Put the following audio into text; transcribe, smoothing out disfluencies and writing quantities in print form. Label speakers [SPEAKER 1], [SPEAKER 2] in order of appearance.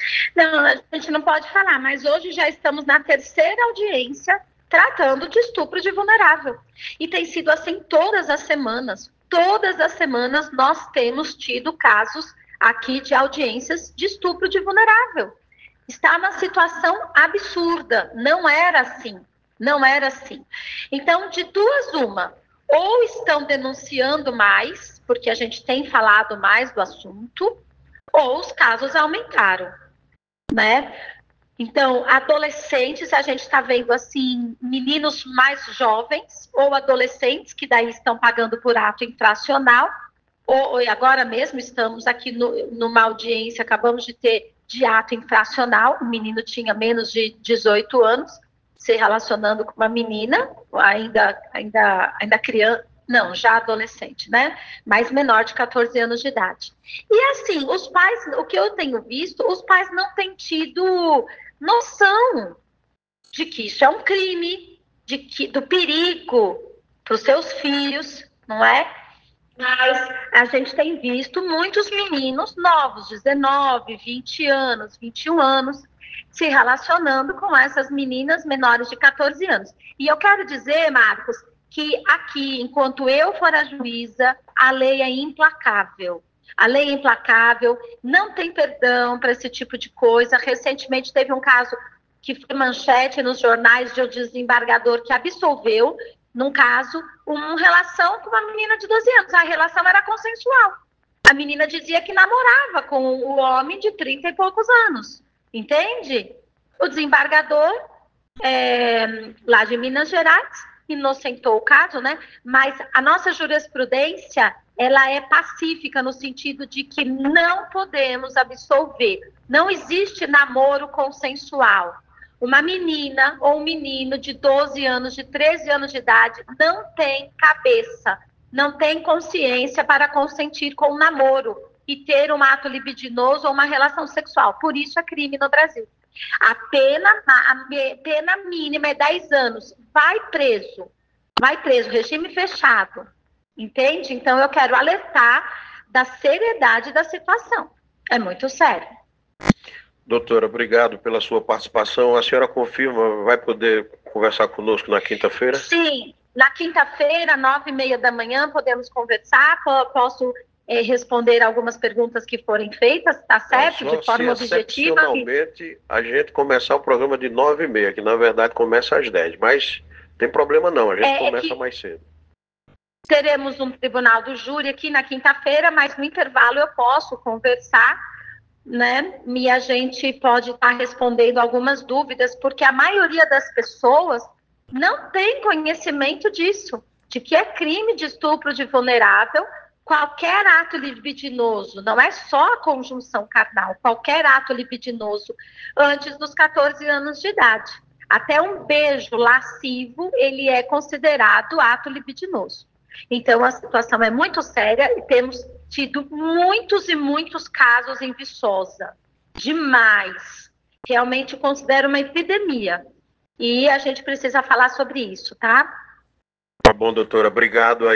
[SPEAKER 1] Não, a gente não pode falar, mas hoje já estamos na terceira audiência tratando de estupro de vulnerável. E tem sido assim todas as semanas. Todas as semanas nós temos tido casos aqui de audiências de estupro de vulnerável. Está na situação absurda. Não era assim. Não era assim. Então, de duas, uma. Ou estão denunciando mais, porque a gente tem falado mais do assunto, ou os casos aumentaram, né? Então, adolescentes, a gente está vendo assim, meninos mais jovens ou adolescentes que daí estão pagando por ato infracional, ou agora mesmo estamos aqui numa audiência, acabamos de ter de ato infracional, o menino tinha menos de 18 anos, se relacionando com uma menina, ainda criança, não, já adolescente, né? Mas menor de 14 anos de idade. E assim, os pais, o que eu tenho visto, os pais não têm tido noção de que isso é um crime, do perigo para os seus filhos, não é? Mas a gente tem visto muitos meninos novos, 19, 20 anos, 21 anos, se relacionando com essas meninas menores de 14 anos. E eu quero dizer, Marcos, que aqui, enquanto eu for a juíza, a lei é implacável. A lei é implacável, não tem perdão para esse tipo de coisa. Recentemente teve um caso que foi manchete nos jornais de um desembargador que absolveu, num caso, uma relação com uma menina de 12 anos. A relação era consensual. A menina dizia que namorava com o homem de 30 e poucos anos. Entende? O desembargador, lá de Minas Gerais, inocentou o caso, né? Mas a nossa jurisprudência, ela é pacífica no sentido de que não podemos absolver. Não existe namoro consensual. Uma menina ou um menino de 12 anos, de 13 anos de idade, não tem cabeça, não tem consciência para consentir com um namoro e ter um ato libidinoso ou uma relação sexual. Por isso é crime no Brasil. A pena mínima é 10 anos. Vai preso, regime fechado. Entende? Então eu quero alertar da seriedade da situação. É muito sério.
[SPEAKER 2] Doutora, obrigado pela sua participação. A senhora confirma, vai poder conversar conosco na quinta-feira?
[SPEAKER 1] Sim, na quinta-feira, 9h30 da manhã, podemos conversar. Posso responder algumas perguntas que forem feitas, tá certo?
[SPEAKER 2] De forma objetiva. Excepcionalmente, a gente começar o programa de 9h30, que na verdade começa às 10, mas tem problema não, a gente começa mais cedo.
[SPEAKER 1] Teremos um tribunal do júri aqui na quinta-feira, mas no intervalo eu posso conversar, né? E a gente pode estar respondendo algumas dúvidas, porque a maioria das pessoas não tem conhecimento disso, de que é crime de estupro de vulnerável, qualquer ato libidinoso, não é só a conjunção carnal, qualquer ato libidinoso antes dos 14 anos de idade. Até um beijo lascivo, ele é considerado ato libidinoso. Então, a situação é muito séria e temos tido muitos e muitos casos em Viçosa. Demais. Realmente considero uma epidemia. E a gente precisa falar sobre isso, tá?
[SPEAKER 2] Tá bom, doutora. Obrigado.